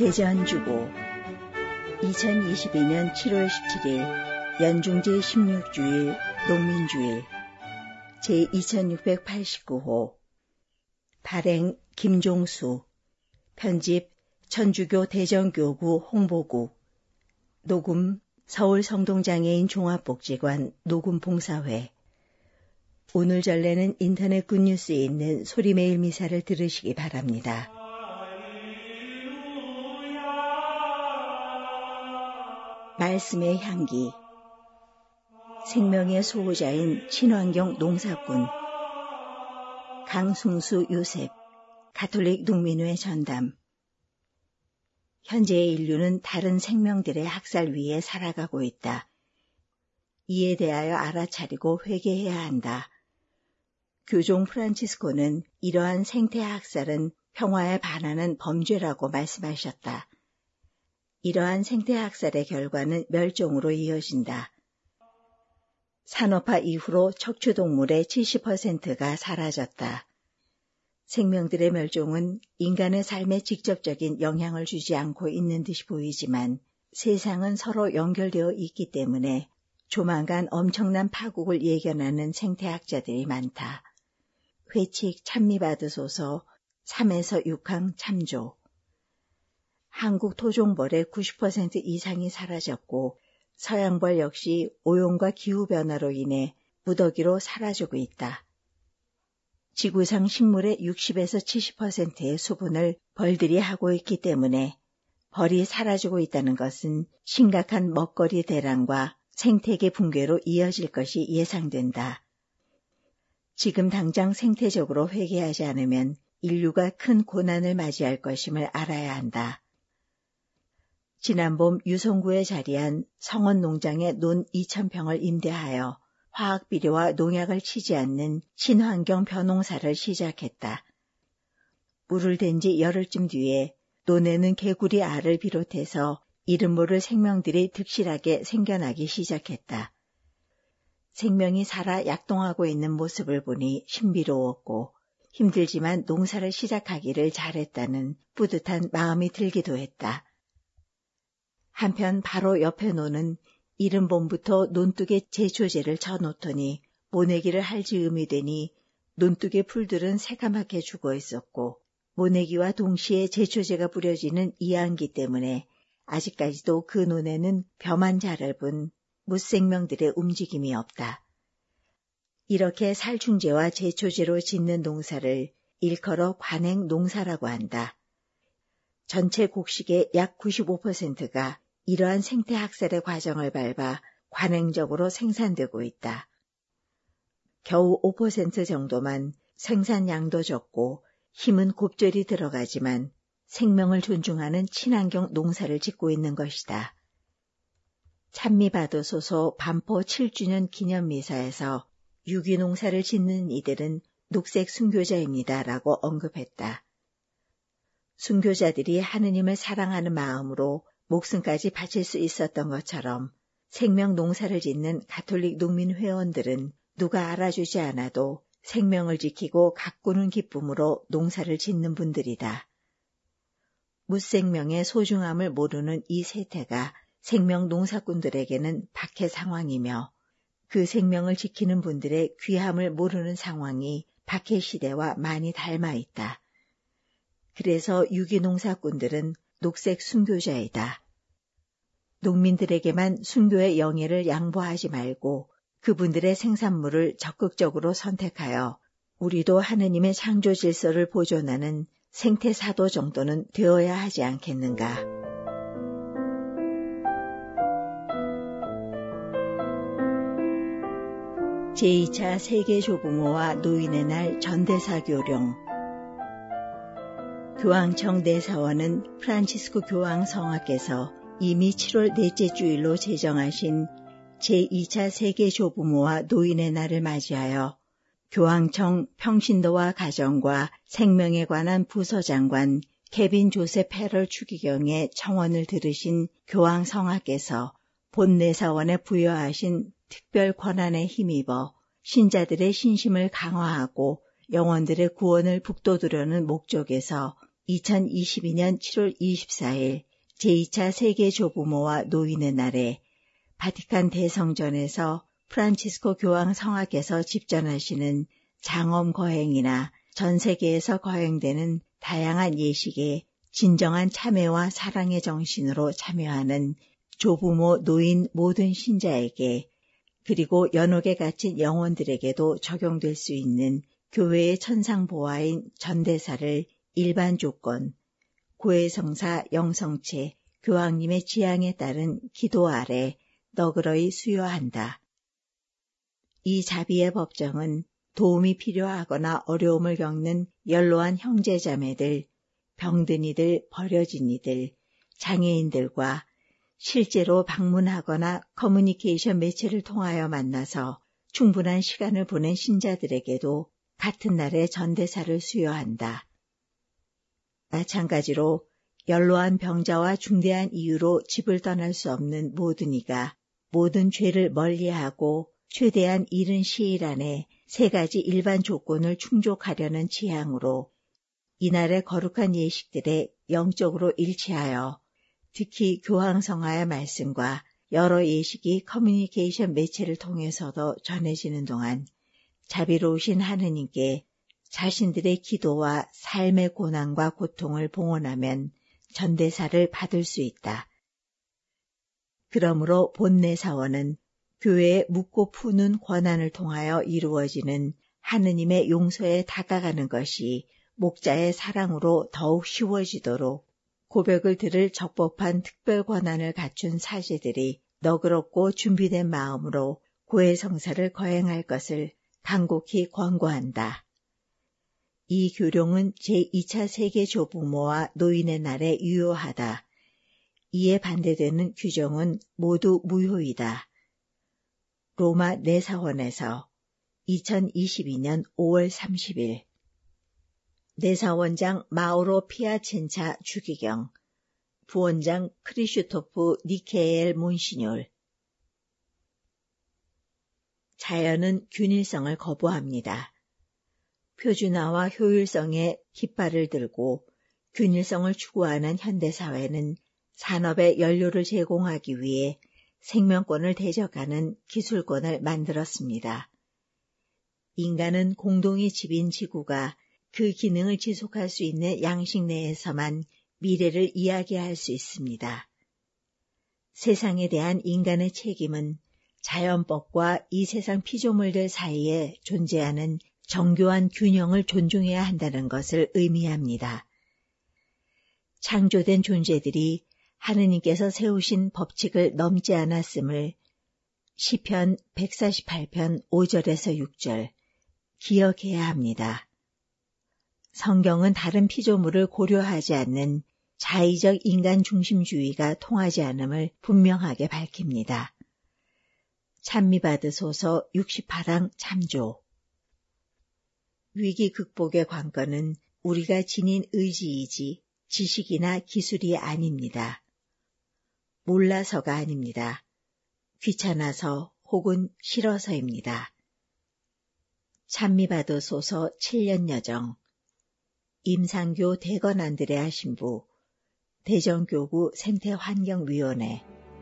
대전주고 2022년 7월 17일 연중제 16주일 농민주일 제2689호 발행 김종수 편집 천주교 대전교구 홍보국 녹음 서울 성동장애인 종합복지관 녹음봉사회. 오늘 전래는 인터넷 굿뉴스에 있는 소리메일 미사를 들으시기 바랍니다. 말씀의 향기. 생명의 수호자인 친환경 농사꾼 강승수 요셉 가톨릭 농민회 전담. 현재의 인류는 다른 생명들의 학살 위에 살아가고 있다. 이에 대하여 알아차리고 회개해야 한다. 교종 프란치스코는 이러한 생태 학살은 평화에 반하는 범죄라고 말씀하셨다. 이러한 생태 학살의 결과는 멸종으로 이어진다. 산업화 이후로 척추동물의 70%가 사라졌다. 생명들의 멸종은 인간의 삶에 직접적인 영향을 주지 않고 있는 듯이 보이지만 세상은 서로 연결되어 있기 때문에 조만간 엄청난 파국을 예견하는 생태학자들이 많다. 회칙 찬미받으소서 3에서 6항 참조. 한국 토종벌의 90% 이상이 사라졌고 서양벌 역시 오용과 기후변화로 인해 무더기로 사라지고 있다. 지구상 식물의 60에서 70%의 수분을 벌들이 하고 있기 때문에 벌이 사라지고 있다는 것은 심각한 먹거리 대란과 생태계 붕괴로 이어질 것이 예상된다. 지금 당장 생태적으로 회개하지 않으면 인류가 큰 고난을 맞이할 것임을 알아야 한다. 지난 봄 유성구에 자리한 성원 농장에 논 2,000평을 임대하여 화학비료와 농약을 치지 않는 친환경 벼농사를 시작했다. 물을 댄 지 열흘쯤 뒤에 논에는 개구리 알을 비롯해서 이름 모를 생명들이 득실하게 생겨나기 시작했다. 생명이 살아 약동하고 있는 모습을 보니 신비로웠고 힘들지만 농사를 시작하기를 잘했다는 뿌듯한 마음이 들기도 했다. 한편 바로 옆에 논은 이른 봄부터 논둑에 제초제를 쳐놓더니 모내기를 할 즈음이 되니 논둑의 풀들은 새까맣게 죽어 있었고 모내기와 동시에 제초제가 뿌려지는 이안기 때문에 아직까지도 그 논에는 벼만 자를 뿐 무생명들의 움직임이 없다. 이렇게 살충제와 제초제로 짓는 농사를 일컬어 관행 농사라고 한다. 전체 곡식의 약 95%가 이러한 생태학살의 과정을 밟아 관행적으로 생산되고 있다. 겨우 5% 정도만 생산량도 적고 힘은 곱절이 들어가지만 생명을 존중하는 친환경 농사를 짓고 있는 것이다. 찬미받으소서 반포 7주년 기념미사에서 유기농사를 짓는 이들은 녹색 순교자입니다라고 언급했다. 순교자들이 하느님을 사랑하는 마음으로 목숨까지 바칠 수 있었던 것처럼 생명 농사를 짓는 가톨릭 농민 회원들은 누가 알아주지 않아도 생명을 지키고 가꾸는 기쁨으로 농사를 짓는 분들이다. 무생명의 소중함을 모르는 이 세태가 생명 농사꾼들에게는 박해 상황이며 그 생명을 지키는 분들의 귀함을 모르는 상황이 박해 시대와 많이 닮아 있다. 그래서 유기농사꾼들은 녹색 순교자이다. 농민들에게만 순교의 영예를 양보하지 말고 그분들의 생산물을 적극적으로 선택하여 우리도 하느님의 창조 질서를 보존하는 생태사도 정도는 되어야 하지 않겠는가. 제2차 세계조부모와 노인의 날 전대사 교령. 교황청 내사원은 프란치스코 교황 성하께서 이미 7월 넷째 주일로 제정하신 제2차 세계조부모와 노인의 날을 맞이하여 교황청 평신도와 가정과 생명에 관한 부서장관 케빈 조셉 페럴 추기경의 청원을 들으신 교황 성하께서 본 내사원에 부여하신 특별 권한에 힘입어 신자들의 신심을 강화하고 영혼들의 구원을 북돋으려는 목적에서 2022년 7월 24일 제2차 세계 조부모와 노인의 날에 바티칸 대성전에서 프란치스코 교황 성하께서 집전하시는 장엄 거행이나 전 세계에서 거행되는 다양한 예식에 진정한 참회와 사랑의 정신으로 참여하는 조부모, 노인 모든 신자에게 그리고 연옥에 갇힌 영혼들에게도 적용될 수 있는 교회의 천상보화인 전대사를 일반 조건, 고해성사 영성체, 교황님의 지향에 따른 기도 아래 너그러이 수여한다. 이 자비의 법정은 도움이 필요하거나 어려움을 겪는 연로한 형제자매들, 병든이들, 버려진 이들, 장애인들과 실제로 방문하거나 커뮤니케이션 매체를 통하여 만나서 충분한 시간을 보낸 신자들에게도 같은 날에 전대사를 수여한다. 마찬가지로 연로한 병자와 중대한 이유로 집을 떠날 수 없는 모든 이가 모든 죄를 멀리하고 최대한 이른 시일 안에 3가지 일반 조건을 충족하려는 지향으로 이날의 거룩한 예식들에 영적으로 일치하여 특히 교황성하의 말씀과 여러 예식이 커뮤니케이션 매체를 통해서도 전해지는 동안 자비로우신 하느님께 자신들의 기도와 삶의 고난과 고통을 봉헌하면 전대사를 받을 수 있다. 그러므로 본내사원은 교회의 묻고 푸는 권한을 통하여 이루어지는 하느님의 용서에 다가가는 것이 목자의 사랑으로 더욱 쉬워지도록 고백을 들을 적법한 특별 권한을 갖춘 사제들이 너그럽고 준비된 마음으로 고해성사를 거행할 것을 간곡히 권고한다. 이 교룡은 제2차 세계 조부모와 노인의 날에 유효하다. 이에 반대되는 규정은 모두 무효이다. 로마 내사원에서 2022년 5월 30일 내사원장 마우로 피아첸차 주기경, 부원장 크리슈토프 니케엘 몬시뇰. 자연은 균일성을 거부합니다. 표준화와 효율성의 깃발을 들고 균일성을 추구하는 현대사회는 산업에 연료를 제공하기 위해 생명권을 대적하는 기술권을 만들었습니다. 인간은 공동의 집인 지구가 그 기능을 지속할 수 있는 양식 내에서만 미래를 이야기할 수 있습니다. 세상에 대한 인간의 책임은 자연법과 이 세상 피조물들 사이에 존재하는 정교한 균형을 존중해야 한다는 것을 의미합니다. 창조된 존재들이 하느님께서 세우신 법칙을 넘지 않았음을 시편 148편 5절에서 6절 기억해야 합니다. 성경은 다른 피조물을 고려하지 않는 자의적 인간 중심주의가 통하지 않음을 분명하게 밝힙니다. 찬미받으소서 68항 참조. 위기 극복의 관건은 우리가 지닌 의지이지 지식이나 기술이 아닙니다. 몰라서가 아닙니다. 귀찮아서 혹은 싫어서입니다. 찬미받으소서 7년 여정. 임상교 대건 안드레아 신부, 대전교구 생태환경위원회.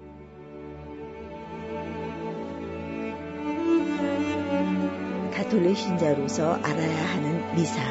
가톨릭 신자로서 알아야 하는 미사.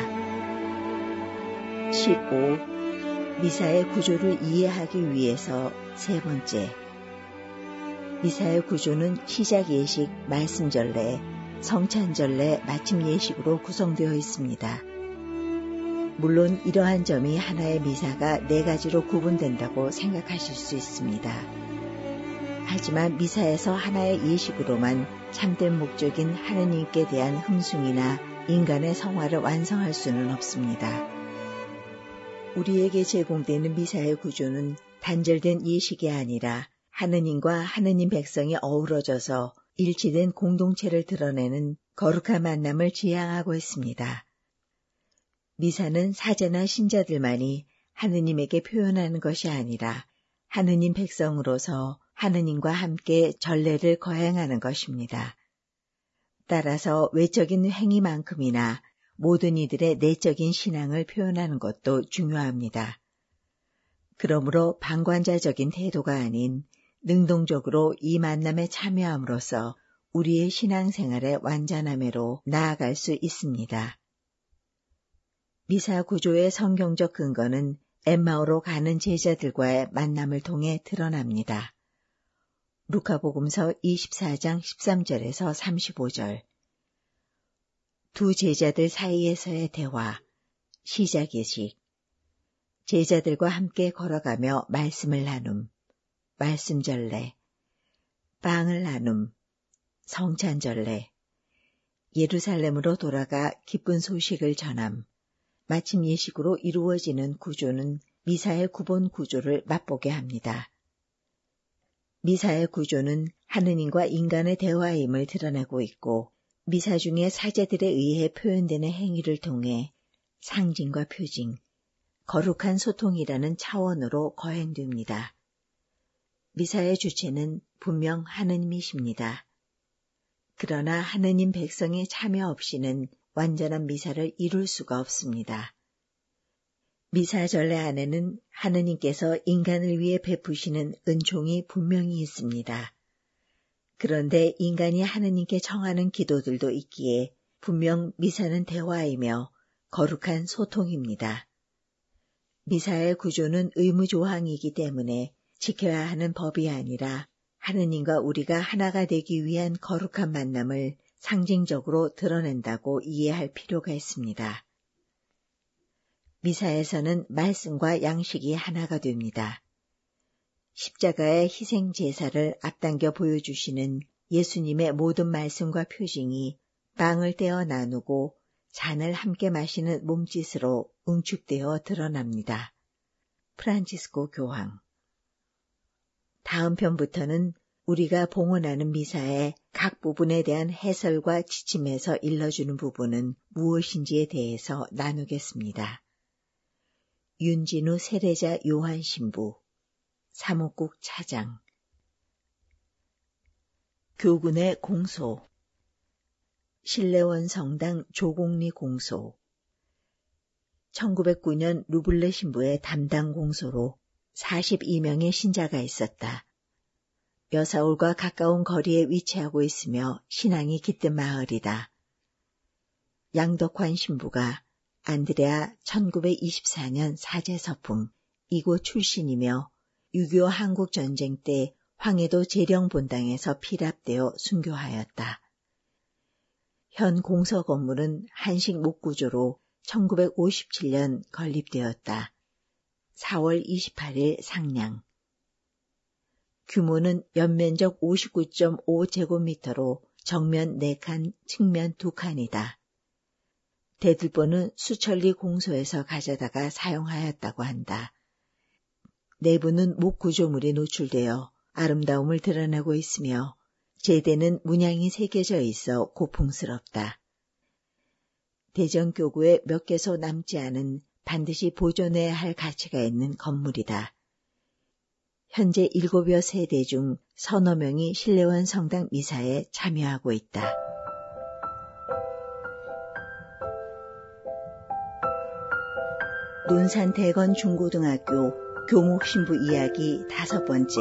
15. 미사의 구조를 이해하기 위해서 3번째. 미사의 구조는 시작 예식, 말씀 전례, 성찬 전례, 마침 예식으로 구성되어 있습니다. 물론 이러한 점이 하나의 미사가 4가지로 구분된다고 생각하실 수 있습니다. 하지만 미사에서 하나의 예식으로만 참된 목적인 하느님께 대한 흥숭이나 인간의 성화를 완성할 수는 없습니다. 우리에게 제공되는 미사의 구조는 단절된 예식이 아니라 하느님과 하느님 백성이 어우러져서 일치된 공동체를 드러내는 거룩한 만남을 지향하고 있습니다. 미사는 사제나 신자들만이 하느님에게 표현하는 것이 아니라 하느님 백성으로서 하느님과 함께 전례를 거행하는 것입니다. 따라서 외적인 행위만큼이나 모든 이들의 내적인 신앙을 표현하는 것도 중요합니다. 그러므로 방관자적인 태도가 아닌 능동적으로 이 만남에 참여함으로써 우리의 신앙생활의 완전함으로 나아갈 수 있습니다. 미사 구조의 성경적 근거는 엠마오로 가는 제자들과의 만남을 통해 드러납니다. 루카복음서 24장 13절에서 35절. 두 제자들 사이에서의 대화, 시작의식. 제자들과 함께 걸어가며 말씀을 나눔, 말씀전례, 빵을 나눔, 성찬전례, 예루살렘으로 돌아가 기쁜 소식을 전함, 마침 예식으로 이루어지는 구조는 미사의 구본 구조를 맛보게 합니다. 미사의 구조는 하느님과 인간의 대화임을 드러내고 있고 미사 중의 사제들에 의해 표현되는 행위를 통해 상징과 표징, 거룩한 소통이라는 차원으로 거행됩니다. 미사의 주체는 분명 하느님이십니다. 그러나 하느님 백성의 참여 없이는 완전한 미사를 이룰 수가 없습니다. 미사 전례 안에는 하느님께서 인간을 위해 베푸시는 은총이 분명히 있습니다. 그런데 인간이 하느님께 청하는 기도들도 있기에 분명 미사는 대화이며 거룩한 소통입니다. 미사의 구조는 의무조항이기 때문에 지켜야 하는 법이 아니라 하느님과 우리가 하나가 되기 위한 거룩한 만남을 상징적으로 드러낸다고 이해할 필요가 있습니다. 미사에서는 말씀과 양식이 하나가 됩니다. 십자가의 희생 제사를 앞당겨 보여주시는 예수님의 모든 말씀과 표징이 빵을 떼어 나누고 잔을 함께 마시는 몸짓으로 응축되어 드러납니다. 프란치스코 교황. 다음 편부터는 우리가 봉헌하는 미사의 각 부분에 대한 해설과 지침에서 일러주는 부분은 무엇인지에 대해서 나누겠습니다. 윤진우 세례자 요한 신부, 사목국 차장. 교군의 공소, 신례원 성당 조공리 공소, 1909년 루블레 신부의 담당 공소로 42명의 신자가 있었다. 여사울과 가까운 거리에 위치하고 있으며 신앙이 깃든 마을이다. 양덕환 신부가 안드레아 1924년 사제서품 이곳 출신이며 6.25 한국전쟁 때 황해도 재령본당에서 피랍되어 순교하였다. 현 공서 건물은 한식 목구조로 1957년 건립되었다. 4월 28일 상냥. 규모는 연면적 59.5제곱미터로 정면 4칸, 측면 2칸이다. 대들보는 수천리 공소에서 가져다가 사용하였다고 한다. 내부는 목구조물이 노출되어 아름다움을 드러내고 있으며 제대는 문양이 새겨져 있어 고풍스럽다. 대전교구에 몇 개소 남지 않은 반드시 보존해야 할 가치가 있는 건물이다. 현재 7여 세대 중 서너 명이 신례원 성당 미사에 참여하고 있다. 논산대건 중고등학교 교목신부 이야기 5번째.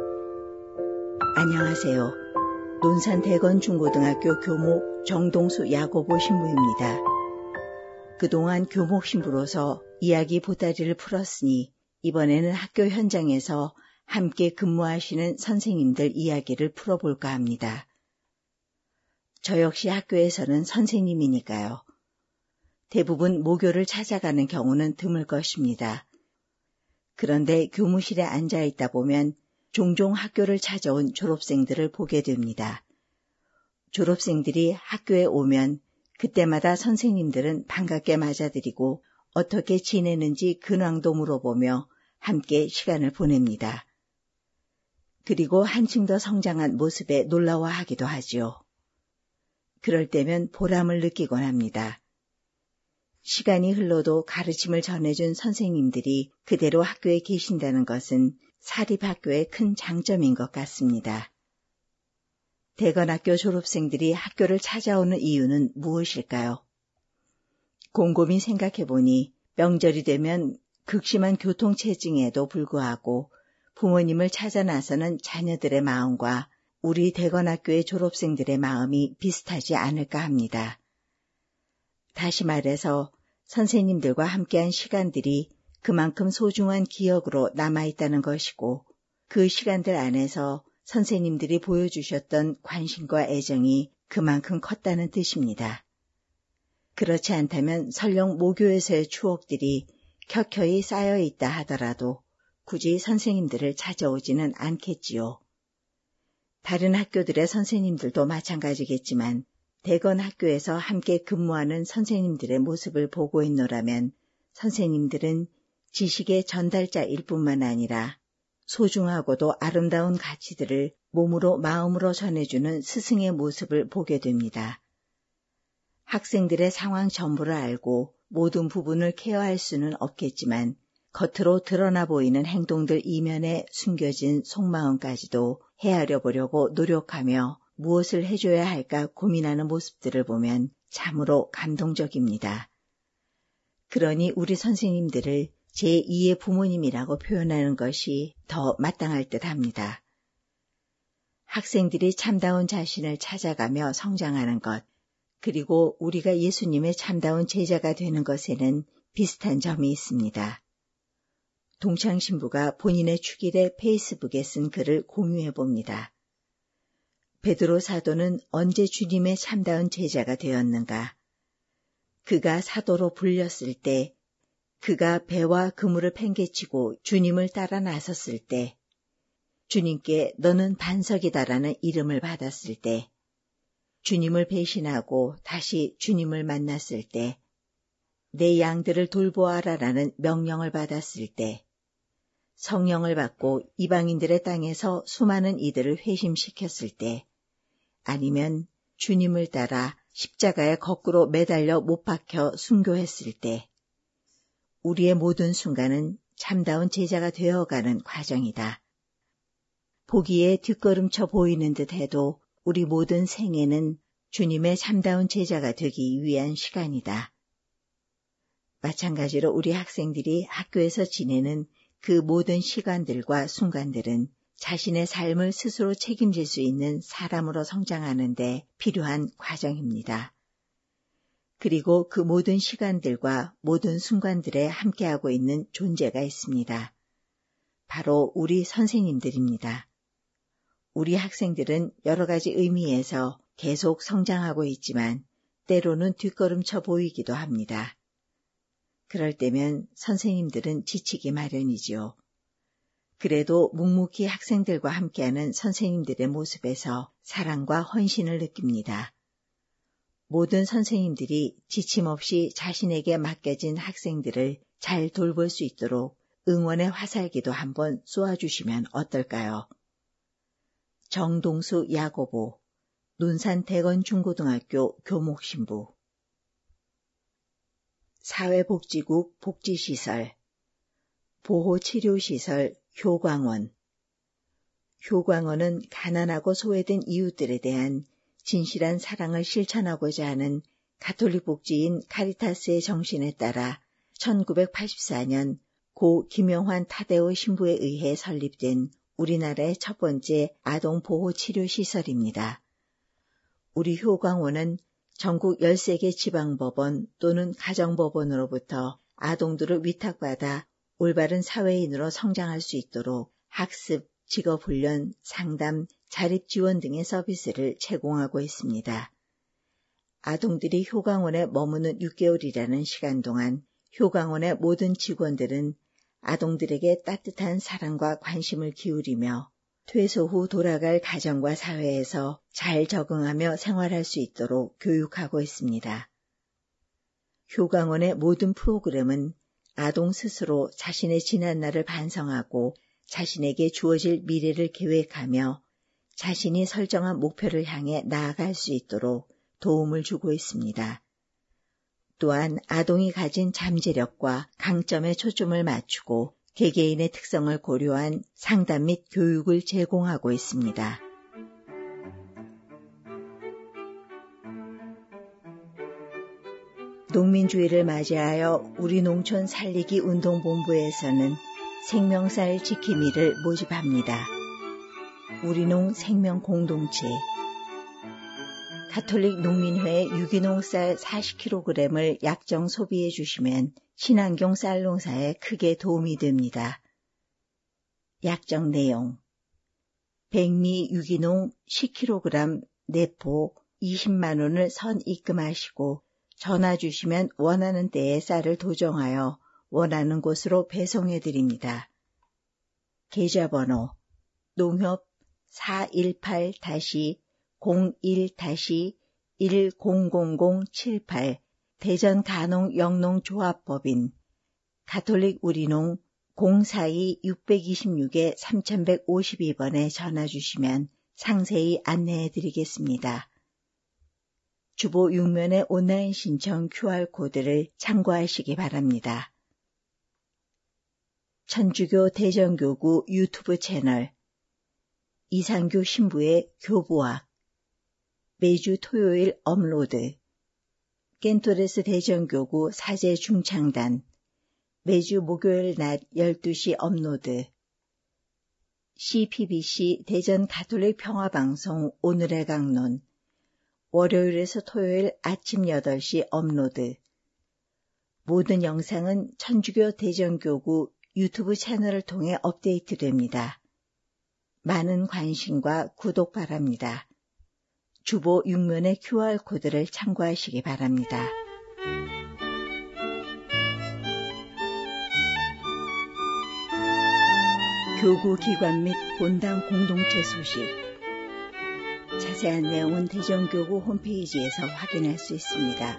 안녕하세요. 논산대건 중고등학교 교목 정동수 야고보 신부입니다. 그동안 교목신부로서 이야기 보따리를 풀었으니 이번에는 학교 현장에서 함께 근무하시는 선생님들 이야기를 풀어볼까 합니다. 저 역시 학교에서는 선생님이니까요. 대부분 모교를 찾아가는 경우는 드물 것입니다. 그런데 교무실에 앉아있다 보면 종종 학교를 찾아온 졸업생들을 보게 됩니다. 졸업생들이 학교에 오면 그때마다 선생님들은 반갑게 맞아들이고 어떻게 지내는지 근황도 물어보며 함께 시간을 보냅니다. 그리고 한층 더 성장한 모습에 놀라워하기도 하지요. 그럴 때면 보람을 느끼곤 합니다. 시간이 흘러도 가르침을 전해준 선생님들이 그대로 학교에 계신다는 것은 사립학교의 큰 장점인 것 같습니다. 대건학교 졸업생들이 학교를 찾아오는 이유는 무엇일까요? 곰곰이 생각해보니 명절이 되면 극심한 교통체증에도 불구하고 부모님을 찾아 나서는 자녀들의 마음과 우리 대건학교의 졸업생들의 마음이 비슷하지 않을까 합니다. 다시 말해서 선생님들과 함께한 시간들이 그만큼 소중한 기억으로 남아있다는 것이고 그 시간들 안에서 선생님들이 보여주셨던 관심과 애정이 그만큼 컸다는 뜻입니다. 그렇지 않다면 설령 모교에서의 추억들이 켜켜이 쌓여있다 하더라도 굳이 선생님들을 찾아오지는 않겠지요. 다른 학교들의 선생님들도 마찬가지겠지만 대건 학교에서 함께 근무하는 선생님들의 모습을 보고 있노라면 선생님들은 지식의 전달자일 뿐만 아니라 소중하고도 아름다운 가치들을 몸으로 마음으로 전해주는 스승의 모습을 보게 됩니다. 학생들의 상황 전부를 알고 모든 부분을 케어할 수는 없겠지만 겉으로 드러나 보이는 행동들 이면에 숨겨진 속마음까지도 헤아려 보려고 노력하며 무엇을 해줘야 할까 고민하는 모습들을 보면 참으로 감동적입니다. 그러니 우리 선생님들을 제2의 부모님이라고 표현하는 것이 더 마땅할 듯 합니다. 학생들이 참다운 자신을 찾아가며 성장하는 것, 그리고 우리가 예수님의 참다운 제자가 되는 것에는 비슷한 점이 있습니다. 동창신부가 본인의 축일에 페이스북에 쓴 글을 공유해 봅니다. 베드로 사도는 언제 주님의 참다운 제자가 되었는가? 그가 사도로 불렸을 때, 그가 배와 그물을 팽개치고 주님을 따라 나섰을 때, 주님께 너는 반석이다라는 이름을 받았을 때, 주님을 배신하고 다시 주님을 만났을 때, 내 양들을 돌보아라라는 명령을 받았을 때, 성령을 받고 이방인들의 땅에서 수많은 이들을 회심시켰을 때, 아니면 주님을 따라 십자가에 거꾸로 매달려 못 박혀 순교했을 때, 우리의 모든 순간은 참다운 제자가 되어가는 과정이다. 보기에 뒷걸음쳐 보이는 듯 해도 우리 모든 생애는 주님의 참다운 제자가 되기 위한 시간이다. 마찬가지로 우리 학생들이 학교에서 지내는 그 모든 시간들과 순간들은 자신의 삶을 스스로 책임질 수 있는 사람으로 성장하는 데 필요한 과정입니다. 그리고 그 모든 시간들과 모든 순간들에 함께하고 있는 존재가 있습니다. 바로 우리 선생님들입니다. 우리 학생들은 여러 가지 의미에서 계속 성장하고 있지만 때로는 뒷걸음쳐 보이기도 합니다. 그럴 때면 선생님들은 지치기 마련이지요. 그래도 묵묵히 학생들과 함께하는 선생님들의 모습에서 사랑과 헌신을 느낍니다. 모든 선생님들이 지침 없이 자신에게 맡겨진 학생들을 잘 돌볼 수 있도록 응원의 화살기도 한번 쏘아주시면 어떨까요? 정동수 야고보, 논산대건중고등학교 교목신부. 사회복지국 복지시설, 보호치료시설 효광원. 효광원은 가난하고 소외된 이웃들에 대한 진실한 사랑을 실천하고자 하는 가톨릭 복지인 카리타스의 정신에 따라 1984년 고 김영환 타데오 신부에 의해 설립된 우리나라의 첫 번째 아동보호치료시설입니다. 우리 효광원은 전국 13개 지방법원 또는 가정법원으로부터 아동들을 위탁받아 올바른 사회인으로 성장할 수 있도록 학습, 직업훈련, 상담, 자립지원 등의 서비스를 제공하고 있습니다. 아동들이 효광원에 머무는 6개월이라는 시간 동안 효광원의 모든 직원들은 아동들에게 따뜻한 사랑과 관심을 기울이며 퇴소 후 돌아갈 가정과 사회에서 잘 적응하며 생활할 수 있도록 교육하고 있습니다. 효광원의 모든 프로그램은 아동 스스로 자신의 지난 날을 반성하고 자신에게 주어질 미래를 계획하며 자신이 설정한 목표를 향해 나아갈 수 있도록 도움을 주고 있습니다. 또한 아동이 가진 잠재력과 강점에 초점을 맞추고 개개인의 특성을 고려한 상담 및 교육을 제공하고 있습니다. 농민주의를 맞이하여 우리 농촌 살리기 운동본부에서는 생명살 지킴이를 모집합니다. 우리농 생명공동체 가톨릭 농민회에 유기농 쌀 40kg을 약정 소비해 주시면 친환경 쌀 농사에 크게 도움이 됩니다. 약정 내용 백미 유기농 10kg 내포 20만 원을 선 입금하시고 전화 주시면 원하는 때에 쌀을 도정하여 원하는 곳으로 배송해 드립니다. 계좌번호 농협 418-01-100078 대전 가농 영농조합법인 가톨릭 우리농 042-626-3152번에 전화 주시면 상세히 안내해 드리겠습니다. 주보 6면의 온라인 신청 QR코드를 참고하시기 바랍니다. 천주교 대전교구 유튜브 채널 이상교 신부의 교부학 매주 토요일 업로드 켄토레스 대전교구 사제 중창단 매주 목요일 낮 12시 업로드 CPBC 대전 가톨릭 평화방송 오늘의 강론 월요일에서 토요일 아침 8시 업로드 모든 영상은 천주교 대전교구 유튜브 채널을 통해 업데이트됩니다. 많은 관심과 구독 바랍니다. 주보 6면의 QR코드를 참고하시기 바랍니다. 교구 기관 및 본당 공동체 소식 자세한 내용은 대전교구 홈페이지에서 확인할 수 있습니다.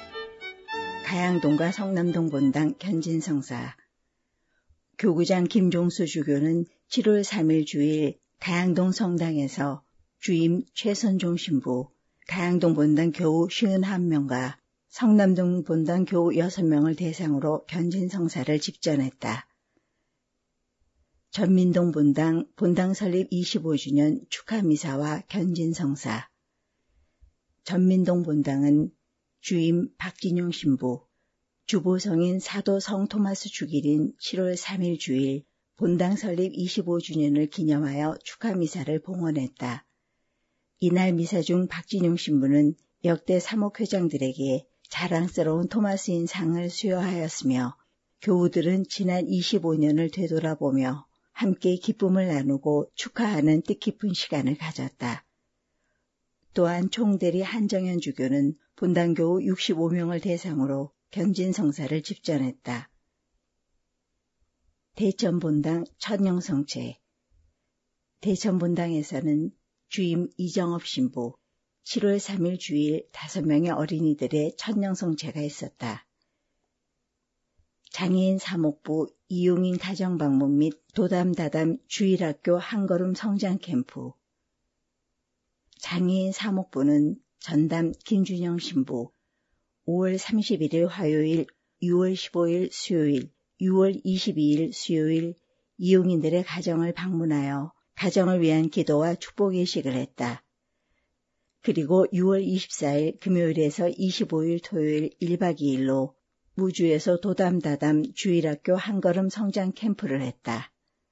가양동과 성남동 본당 견진성사 교구장 김종수 주교는 7월 3일 주일 가양동 성당에서 주임 최선종 신부, 가양동 본당 교우 51명과 성남동 본당 교우 6명을 대상으로 견진성사를 집전했다. 전민동 본당 설립 25주년 축하미사와 견진성사 전민동 본당은 주임 박진용 신부, 주보성인 사도 성토마스 주길인 7월 3일 주일 본당 설립 25주년을 기념하여 축하미사를 봉헌했다. 이날 미사 중 박진용 신부는 역대 사목회장들에게 자랑스러운 토마스인 상을 수여하였으며 교우들은 지난 25년을 되돌아보며 함께 기쁨을 나누고 축하하는 뜻깊은 시간을 가졌다. 또한 총대리 한정현 주교는 본당교우 65명을 대상으로 견진성사를 집전했다. 대천본당 천영성체 대천본당에서는 주임 이정업 신부, 7월 3일 주일 5명의 어린이들의 천영성체가 있었다. 장애인 사목부 이용인 가정방문 및 도담다담 주일학교 한걸음 성장캠프 장애인 사목부는 전담 김준영 신부, 5월 31일 화요일, 6월 15일 수요일, 6월 22일 수요일 이용인들의 가정을 방문하여 가정을 위한 기도와 축복 예식을 했다. 그리고 6월 24일 금요일에서 25일 토요일 1박 2일로 무주에서 도담다담 주일학교 한걸음 성장 캠프를 했다.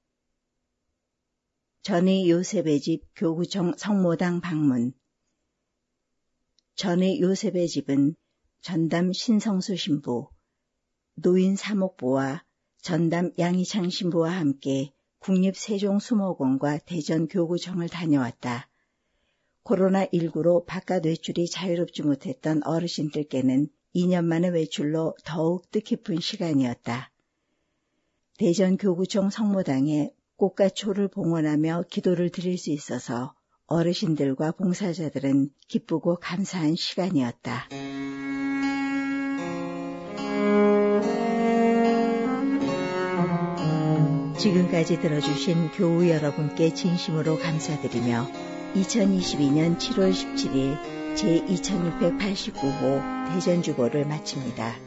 전의 요셉의 집 교구청 성모당 방문 전의 요셉의 집은 전담 신성수 신부, 노인 사목부와 전담 양희창 신부와 함께 국립세종수목원과 대전교구청을 다녀왔다. 코로나19로 바깥 외출이 자유롭지 못했던 어르신들께는 2년 만의 외출로 더욱 뜻깊은 시간이었다. 대전교구청 성모당에 꽃과 초를 봉헌하며 기도를 드릴 수 있어서 어르신들과 봉사자들은 기쁘고 감사한 시간이었다. 지금까지 들어주신 교우 여러분께 진심으로 감사드리며 2022년 7월 17일 제2689호 대전주보를 마칩니다.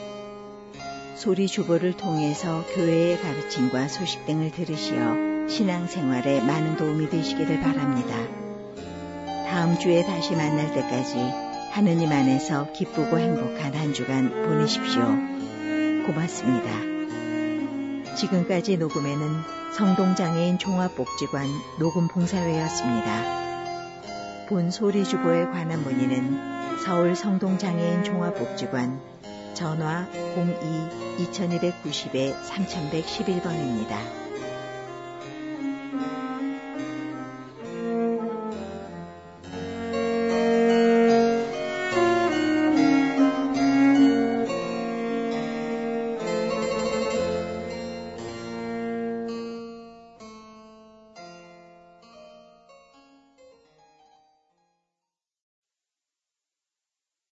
소리주보를 통해서 교회의 가르침과 소식 등을 들으시어 신앙생활에 많은 도움이 되시기를 바랍니다. 다음 주에 다시 만날 때까지 하느님 안에서 기쁘고 행복한 한 주간 보내십시오. 고맙습니다. 지금까지 녹음에는 성동장애인 종합복지관 녹음봉사회였습니다. 본 소리주보에 관한 문의는 서울 성동장애인 종합복지관 전화 02-2290-3111번입니다.